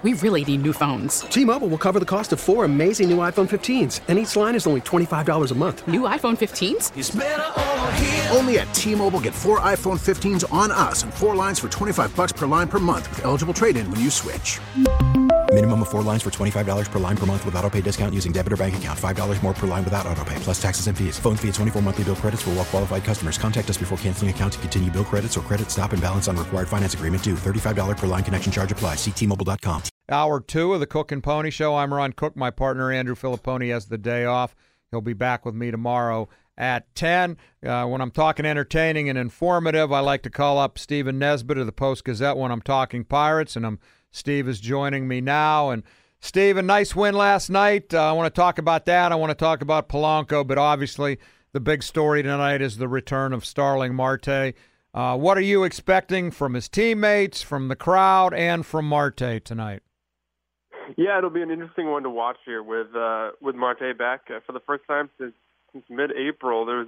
We really need new phones. T-Mobile will cover the cost of 4 amazing new iPhone 15s, and each line is only $25 a month. New iPhone 15s? It's better over here. Only at T-Mobile, get 4 iPhone 15s on us and 4 lines for $25 per line per month with eligible trade-in when you switch. Minimum of 4 lines for $25 per line per month with autopay discount using debit or bank account. $5 more per line without autopay, plus taxes and fees. Phone fee at 24 monthly bill credits for well-qualified customers. Contact us before canceling account to continue bill credits or credit stop and balance on required finance agreement due. $35 per line connection charge applies. See T-Mobile.com. Hour 2 of the Cook and Pony Show. I'm Ron Cook. My partner, Andrew Filipponi, has the day off. He'll be back with me tomorrow at 10. When I'm talking entertaining and informative, I like to call up Stephen Nesbitt of the Post-Gazette when I'm talking Pirates, and Steve is joining me now. And Steve, a nice win last night. I want to talk about that. I want to talk about Polanco, but obviously the big story tonight is the return of Starling Marte. What are you expecting from his teammates, from the crowd, and from Marte tonight? Yeah, it'll be an interesting one to watch here with Marte back for the first time since mid-April. There was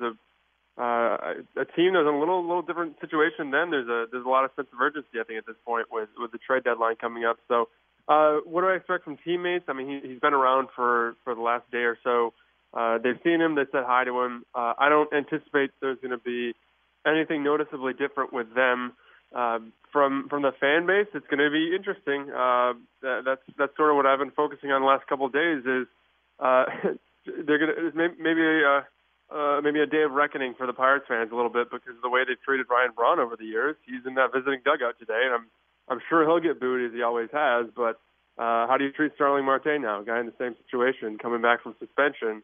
a team that was in a little different situation then. There's a lot of sense of urgency, I think, at this point with the trade deadline coming up. So what do I expect from teammates? I mean, he's been around for the last day or so. They've seen him. They said hi to him. I don't anticipate there's going to be anything noticeably different with them. From the fan base, it's going to be interesting. That's sort of what I've been focusing on the last couple of days. Is they're going to maybe a day of reckoning for the Pirates fans a little bit because of the way they've treated Ryan Braun over the years. He's in that visiting dugout today, and I'm sure he'll get booed as he always has. But how do you treat Starling Marte now, a guy in the same situation, coming back from suspension?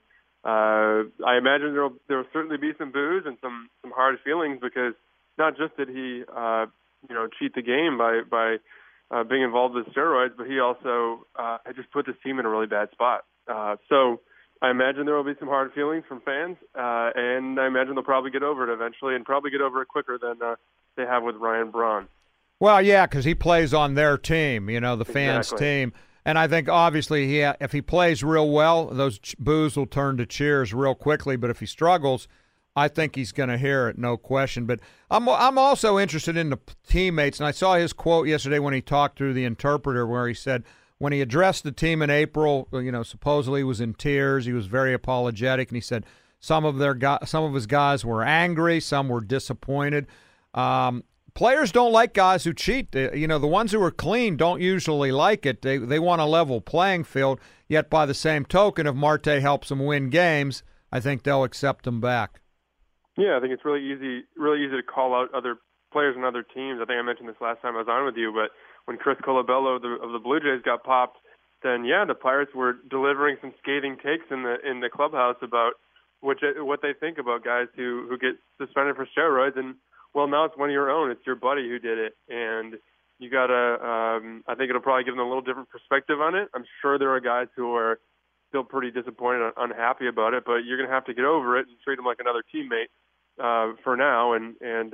I imagine there'll certainly be some boos and some hard feelings because not just did he cheat the game by being involved with steroids, but he also had just put this team in a really bad spot. So I imagine there will be some hard feelings from fans, and I imagine they'll probably get over it eventually and probably get over it quicker than they have with Ryan Braun. Well, yeah, because he plays on their team, the fans' team. And I think, obviously, if he plays real well, those boos will turn to cheers real quickly. But if he struggles, I think he's going to hear it, no question. But I'm also interested in the teammates, and I saw his quote yesterday when he talked through the interpreter where he said when he addressed the team in April, supposedly he was in tears. He was very apologetic, and he said some of his guys were angry, some were disappointed. Players don't like guys who cheat. The ones who are clean don't usually like it. They want a level playing field, yet by the same token, if Marte helps them win games, I think they'll accept him back. Yeah, I think it's really easy to call out other players and other teams. I think I mentioned this last time I was on with you, but when Chris Colabello of the Blue Jays got popped, then yeah, the Pirates were delivering some scathing takes in the clubhouse about what they think about guys who get suspended for steroids. And well, now it's one of your own. It's your buddy who did it, and you gotta. I think it'll probably give them a little different perspective on it. I'm sure there are guys who are still pretty disappointed and unhappy about it, but you're gonna have to get over it and treat them like another teammate for now, and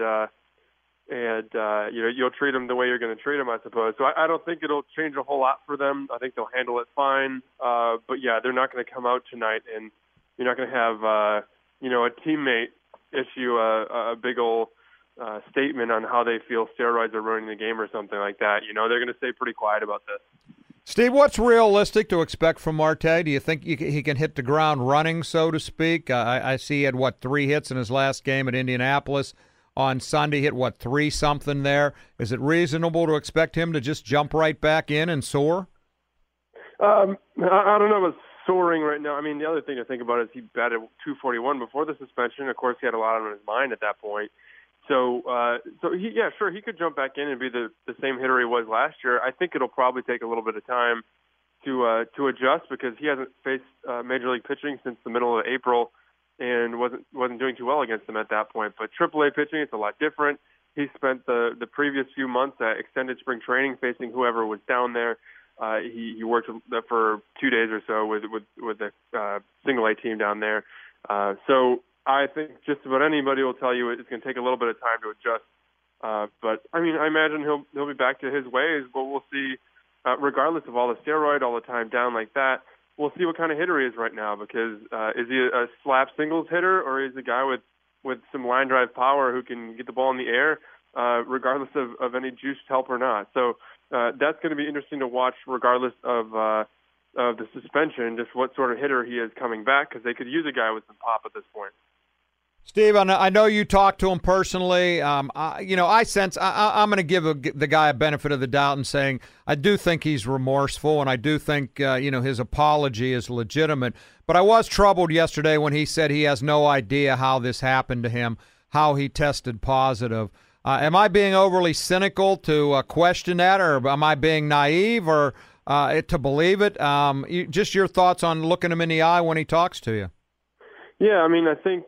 you'll treat them the way you're going to treat them, I suppose. So I don't think it'll change a whole lot for them. I think they'll handle it fine. But yeah, they're not going to come out tonight, and you're not going to have a teammate issue a big old statement on how they feel steroids are ruining the game or something like that. They're going to stay pretty quiet about this. Steve, what's realistic to expect from Marte? Do you think he can hit the ground running, so to speak? I see he had, 3 hits in his last game at Indianapolis on Sunday. Hit, 3-something there? Is it reasonable to expect him to just jump right back in and soar? I don't know about soaring right now. I mean, the other thing to think about is he batted .241 before the suspension. Of course, he had a lot on his mind at that point. So he could jump back in and be the same hitter he was last year. I think it'll probably take a little bit of time to adjust because he hasn't faced major league pitching since the middle of April and wasn't doing too well against them at that point. But AAA pitching, it's a lot different. He spent the previous few months at extended spring training facing whoever was down there. He worked for 2 days or so with the single A team down there. So I think just about anybody will tell you it's going to take a little bit of time to adjust. But I mean, I imagine he'll be back to his ways. But we'll see. Regardless of all the steroid, all the time down like that, we'll see what kind of hitter he is right now. Because is he a slap singles hitter, or is he a guy with some line drive power who can get the ball in the air, regardless of any juiced help or not? So that's going to be interesting to watch regardless of the suspension, just what sort of hitter he is coming back, because they could use a guy with some pop at this point. Steve, I know you talked to him personally. I sense I'm going to give the guy a benefit of the doubt in saying I do think he's remorseful, and I do think his apology is legitimate. But I was troubled yesterday when he said he has no idea how this happened to him, how he tested positive. Am I being overly cynical to question that, or am I being naive, or to believe it? Just your thoughts on looking him in the eye when he talks to you. Yeah, I mean, I think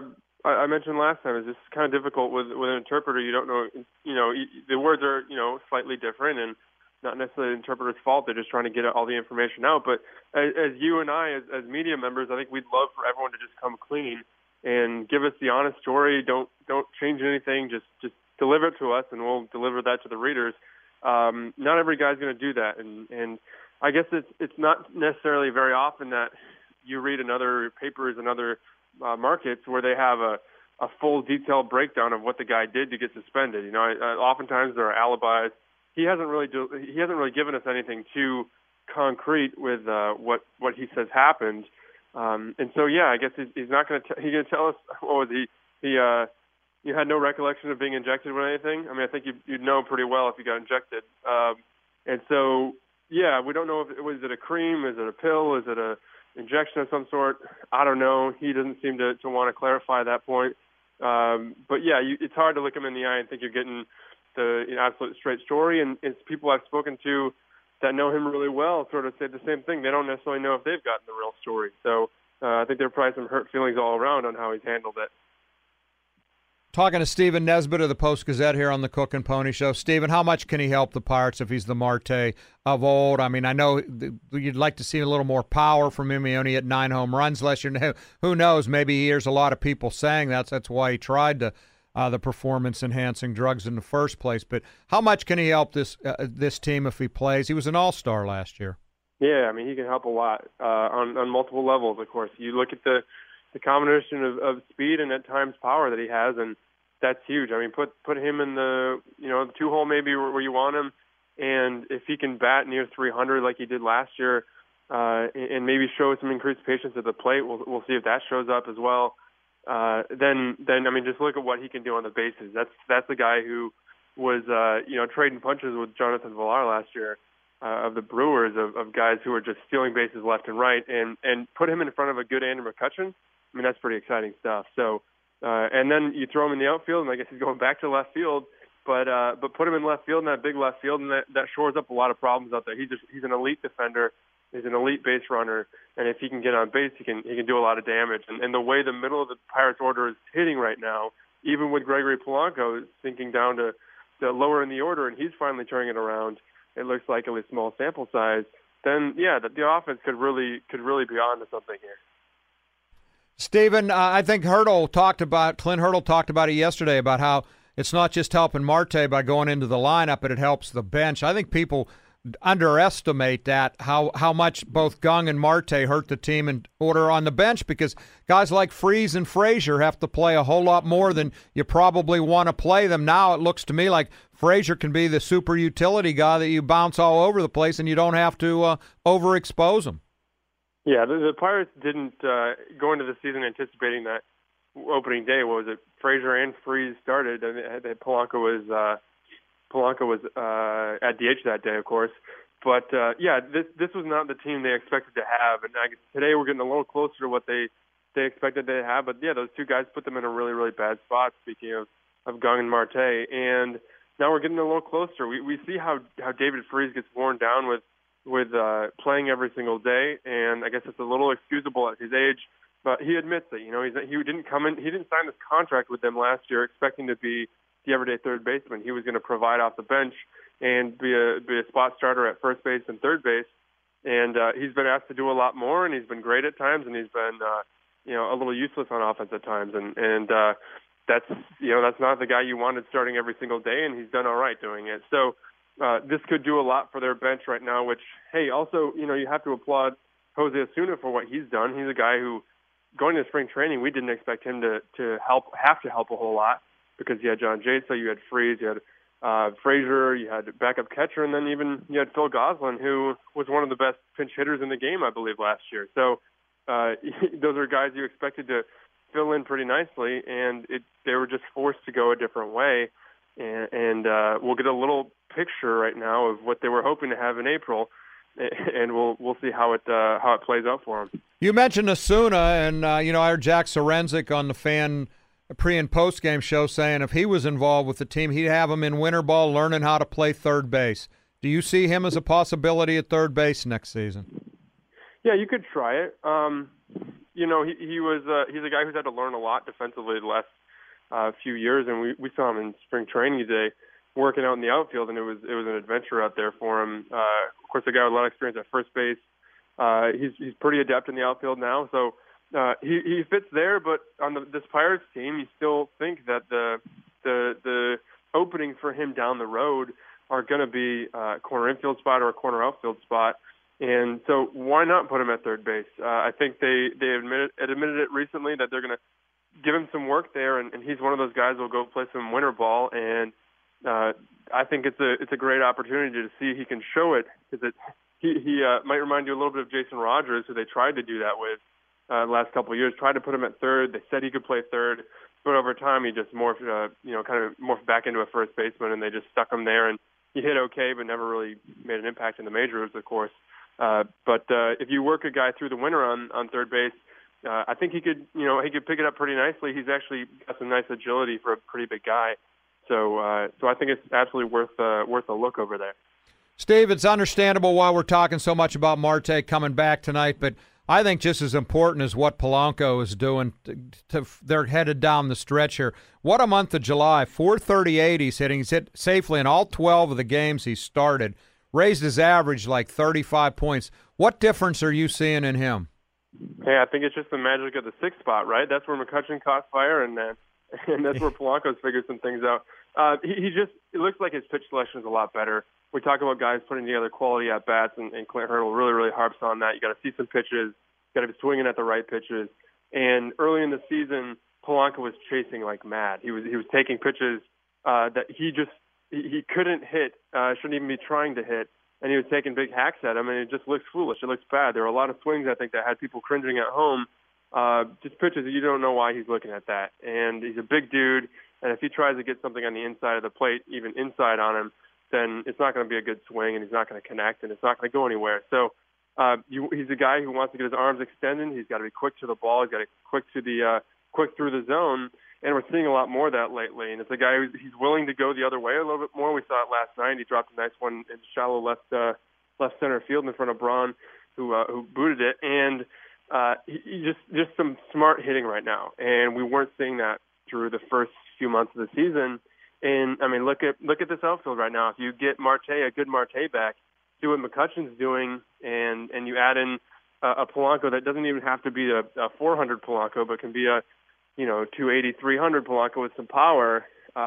I mentioned last time, it's just kind of difficult with an interpreter. You don't know, the words are, slightly different, and not necessarily the interpreter's fault. They're just trying to get all the information out. But as you and I, as media members, I think we'd love for everyone to just come clean and give us the honest story. Don't change anything. Just deliver it to us, and we'll deliver that to the readers. Not every guy's going to do that, and I guess it's not necessarily very often that you read in other papers and other markets where they have a full detailed breakdown of what the guy did to get suspended. Oftentimes there are alibis. He hasn't really given us anything too concrete with what he says happened. And so I guess he's not going to. He's going to tell us what was he. You had no recollection of being injected with anything. I mean, I think you'd know pretty well if you got injected. And so we don't know if was it a cream, is it a pill, is it a injection of some sort. I don't know. He doesn't seem to want to clarify that point. But it's hard to look him in the eye and think you're getting the absolute straight story. And it's people I've spoken to that know him really well sort of say the same thing. They don't necessarily know if they've gotten the real story. So I think there are probably some hurt feelings all around on how he's handled it. Talking to Stephen Nesbitt of the Post-Gazette here on the Cook and Pony Show. Stephen, how much can he help the Pirates if he's the Marte of old? I mean, I know you'd like to see a little more power from him. He only hit 9 home runs last year. Who knows? Maybe he hears a lot of people saying that's why he tried the performance-enhancing drugs in the first place. But how much can he help this team if he plays? He was an all-star last year. Yeah, I mean, he can help a lot on multiple levels, of course. You look at the combination of speed and at times power that he has, and that's huge. I mean, put him in the 2-hole maybe where you want him, and if he can bat near 300 like he did last year, and maybe show some increased patience at the plate, we'll see if that shows up as well. Then I mean, just look at what he can do on the bases. That's the guy who was trading punches with Jonathan Villar last year. Of the Brewers, of guys who are just stealing bases left and right, and put him in front of a good Andrew McCutchen. I mean, that's pretty exciting stuff. So, and then you throw him in the outfield, and I guess he's going back to left field, but put him in left field, in that big left field, and that shores up a lot of problems out there. He's an elite defender. He's an elite base runner, and if he can get on base, he can do a lot of damage. And the way the middle of the Pirates order is hitting right now, even with Gregory Polanco sinking down to lower in the order, and he's finally turning it around. It looks like at least small sample size. Then the offense could really be on to something here. Stephen, I think Clint Hurdle talked about it yesterday about how it's not just helping Marte by going into the lineup, but it helps the bench. I think people underestimate that, how much both Gung and Marte hurt the team in order on the bench, because guys like Freese and Frazier have to play a whole lot more than you probably want to play them. Now it looks to me like Frazier can be the super utility guy that you bounce all over the place and you don't have to overexpose him. Yeah, the Pirates didn't go into the season anticipating that opening day. What was it? Frazier and Freese started, and Polanco was at DH that day, of course. But this was not the team they expected to have, and today we're getting a little closer to what they expected to have. But those two guys put them in a really, really bad spot. Speaking of Gung and Marte, and now we're getting a little closer. We see how David Freese gets worn down with playing every single day, and I guess it's a little excusable at his age, but he admits it. He didn't sign this contract with them last year expecting to be the everyday third baseman. He was going to provide off the bench and be a spot starter at first base and third base, and he's been asked to do a lot more, and he's been great at times, and he's been a little useless on offense at times, and that's not the guy you wanted starting every single day, and he's done all right doing it. So this could do a lot for their bench right now, which, hey, also, you have to applaud Jose Osuna for what he's done. He's a guy who, going to spring training, we didn't expect him to have to help a whole lot, because you had John Jaso, you had Freese, you had Frazier, you had backup catcher, and then even you had Phil Goslin, who was one of the best pinch hitters in the game, I believe, last year. So those are guys you expected to fill in pretty nicely, and they were just forced to go a different way. And we'll get a little picture right now of what they were hoping to have in April, and we'll see how it plays out for them. You mentioned Osuna, and I heard Jack Sorenzik on the Fan pre- and post-game show saying if he was involved with the team, he'd have him in winter ball learning how to play third base. Do you see him as a possibility at third base next season? Yeah, you could try it. He's a guy who's had to learn a lot defensively the last few years, and we saw him in spring training today working out in the outfield, and it was an adventure out there for him. Of course, a guy with a lot of experience at first base. He's pretty adept in the outfield now, so he fits there. But on this Pirates team, you still think that the openings for him down the road are going to be a corner infield spot or a corner outfield spot. And so why not put him at third base? I think they admitted it recently that they're going to give him some work there, and he's one of those guys who will go play some winter ball. And I think it's a great opportunity to see he can show it. Because he might remind you a little bit of Jason Rogers, who they tried to do that with the last couple of years. Tried to put him at third. They said he could play third, but over time he just morphed back into a first baseman, and they just stuck him there. And he hit okay, but never really made an impact in the majors, of course. But if you work a guy through the winter on third base, I think he could pick it up pretty nicely. He's actually got some nice agility for a pretty big guy. So I think it's absolutely worth a look over there. Steve, it's understandable why we're talking so much about Marte coming back tonight, but I think just as important as what Polanco is doing, they're headed down the stretch here. What a month of July. 438 he's hitting. He's hit safely in all 12 of the games he started. Raised his average like 35 points. What difference are you seeing in him? Hey, I think it's just the magic of the sixth spot, right? That's where McCutchen caught fire, and that's where Polanco's figured some things out. It looks like his pitch selection is a lot better. We talk about guys putting together quality at bats, and Clint Hurdle really, really harps on that. You got to see some pitches, got to be swinging at the right pitches. And early in the season, Polanco was chasing like mad. He was taking pitches that he couldn't hit, shouldn't even be trying to hit, and he was taking big hacks at him, and it just looks foolish. It looks bad. There were a lot of swings, I think, that had people cringing at home. Just pitches that you don't know why he's looking at that. And he's a big dude, and if he tries to get something on the inside of the plate, even inside on him, then it's not going to be a good swing, and he's not going to connect, and it's not going to go anywhere. So he's a guy who wants to get his arms extended. He's got to be quick to the ball. He's got to be quick through the zone. And we're seeing a lot more of that lately. And it's a guy he's willing to go the other way a little bit more. We saw it last night. He dropped a nice one in shallow left center field in front of Braun, who booted it. And he just some smart hitting right now. And we weren't seeing that through the first few months of the season. And I mean, look at this outfield right now. If you get a good Marte back, do what McCutchen's doing, and you add in a Polanco that doesn't even have to be a 400 Polanco, but can be a 280, 300 Polanco with some power.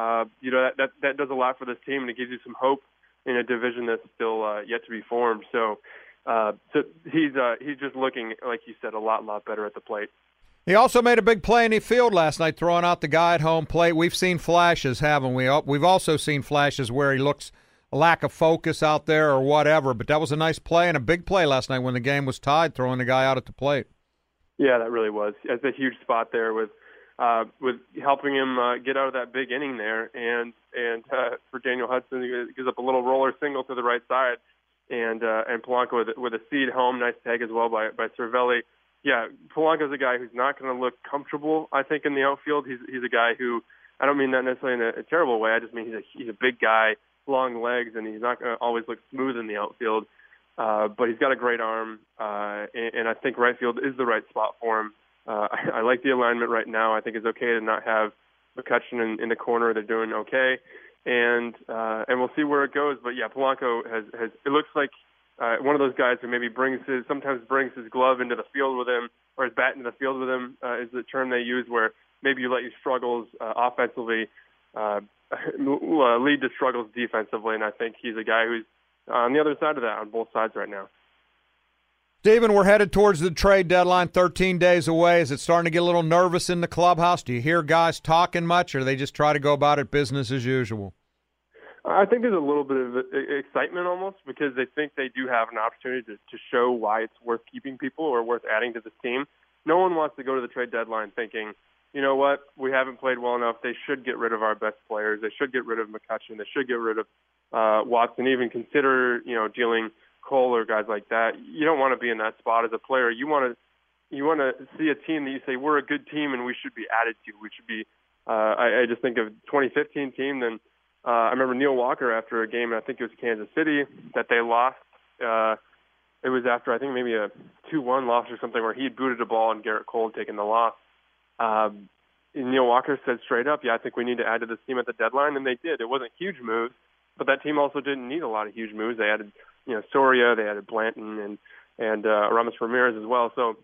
That does a lot for this team, and it gives you some hope in a division that's still yet to be formed. So he's just looking, like you said, a lot better at the plate. He also made a big play in the field last night, throwing out the guy at home plate. We've seen flashes, haven't we? We've also seen flashes where he looks a lack of focus out there or whatever, but that was a nice play and a big play last night when the game was tied, throwing the guy out at the plate. Yeah, that really was. It's a huge spot there with helping him get out of that big inning there, and for Daniel Hudson, he gives up a little roller single to the right side, and Polanco with a seed home, nice tag as well by Cervelli. Yeah, Polanco's a guy who's not going to look comfortable, I think, in the outfield. He's a guy who, I don't mean that necessarily in a terrible way. I just mean he's a big guy, long legs, and he's not going to always look smooth in the outfield. But he's got a great arm, and I think right field is the right spot for him. I like the alignment right now. I think it's okay to not have McCutchen in the corner. They're doing okay, and we'll see where it goes. But yeah, Polanco has it looks like one of those guys who maybe sometimes brings his glove into the field with him, or his bat into the field with him, is the term they use, where maybe you let your struggles offensively lead to struggles defensively, and I think he's a guy who's on the other side of that on both sides right now. Stephen, we're headed towards the trade deadline, 13 days away. Is it starting to get a little nervous in the clubhouse? Do you hear guys talking much, or do they just try to go about it business as usual? I think there's a little bit of excitement almost because they think they do have an opportunity to show why it's worth keeping people or worth adding to this team. No one wants to go to the trade deadline thinking, you know what, we haven't played well enough. They should get rid of our best players. They should get rid of McCutchen. They should get rid of Watson. Even consider, dealing Cole or guys like that. You don't want to be in that spot as a player. You want to see a team that you say we're a good team and we should be added to. We should be. I just think of 2015 team. Then I remember Neil Walker after a game. I think it was Kansas City that they lost. It was after, I think, maybe a 2-1 loss or something where he had booted a ball and Garrett Cole had taken the loss. Neil Walker said straight up, I think we need to add to this team at the deadline, and they did. It wasn't huge moves, but that team also didn't need a lot of huge moves. They added, Soria, they added Blanton and Aramis Ramirez as well. So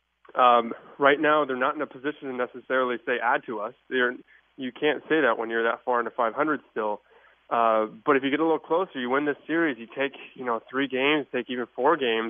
right now they're not in a position to necessarily say add to us. You can't say that when you're that far into 500 still. But if you get a little closer, you win this series, you take, 3 games, take even 4 games,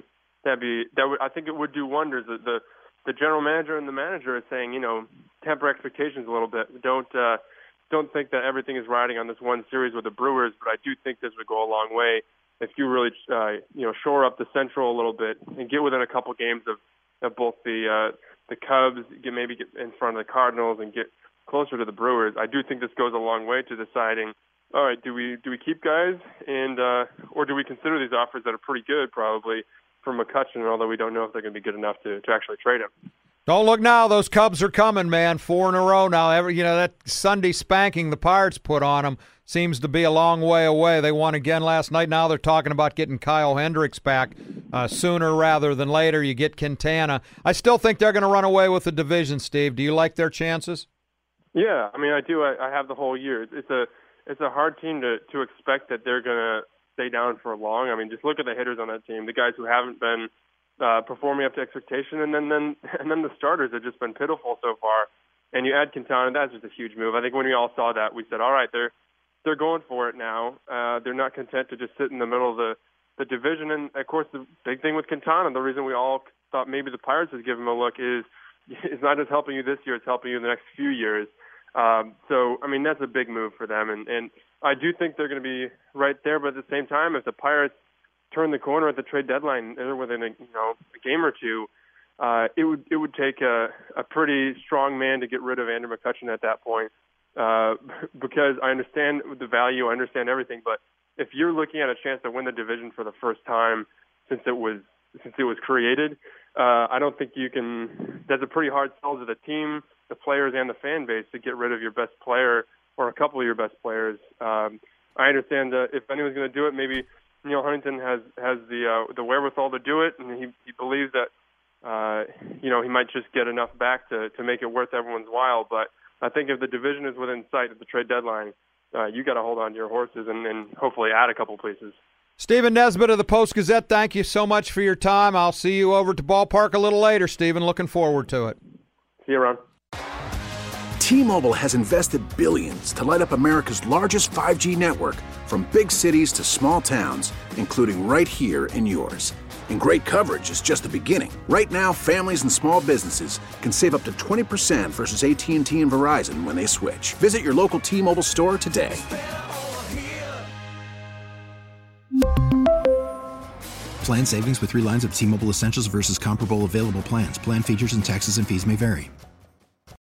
I think it would do wonders. The general manager and the manager is saying, temper expectations a little bit. Don't think that everything is riding on this one series with the Brewers, but I do think this would go a long way if you really, shore up the Central a little bit and get within a couple games of both the Cubs, maybe get in front of the Cardinals and get closer to the Brewers. I do think this goes a long way to deciding, all right, do we keep guys and or do we consider these offers that are pretty good probably for McCutchen, although we don't know if they're going to be good enough to actually trade him. Don't look now. Those Cubs are coming, man. 4 in a row now. That Sunday spanking the Pirates put on them seems to be a long way away. They won again last night. Now they're talking about getting Kyle Hendricks back sooner rather than later. You get Quintana. I still think they're going to run away with the division, Steve. Do you like their chances? Yeah, I do. I have the whole year. It's a hard team to expect that they're going to stay down for long. Just look at the hitters on that team, the guys who haven't been performing up to expectation, and then the starters have just been pitiful so far. And you add Quintana, that's just a huge move. I think when we all saw that, we said, all right, they're going for it now. They're not content to just sit in the middle of the division. And of course, the big thing with Quintana, the reason we all thought maybe the Pirates would give him a look is it's not just helping you this year; it's helping you in the next few years. That's a big move for them, and I do think they're going to be right there. But at the same time, if the Pirates turn the corner at the trade deadline, they're within a game or two, it would take a pretty strong man to get rid of Andrew McCutchen at that point. Because I understand the value, I understand everything, but if you're looking at a chance to win the division for the first time since it was created, I don't think you can. That's a pretty hard sell to the team, the players, and the fan base to get rid of your best player or a couple of your best players. I understand that if anyone's going to do it, maybe Neil Huntington has the wherewithal to do it, and he believes that he might just get enough back to make it worth everyone's while. But I think if the division is within sight at the trade deadline, you got to hold on to your horses and hopefully add a couple pieces. Stephen Nesbitt of the Post-Gazette, thank you so much for your time. I'll see you over at the ballpark a little later, Stephen. Looking forward to it. See you around. T-Mobile has invested billions to light up America's largest 5G network, from big cities to small towns, including right here in yours. And great coverage is just the beginning. Right now, families and small businesses can save up to 20% versus AT&T and Verizon when they switch. Visit your local T-Mobile store today. Plan savings with 3 lines of T-Mobile Essentials versus comparable available plans. Plan features and taxes and fees may vary.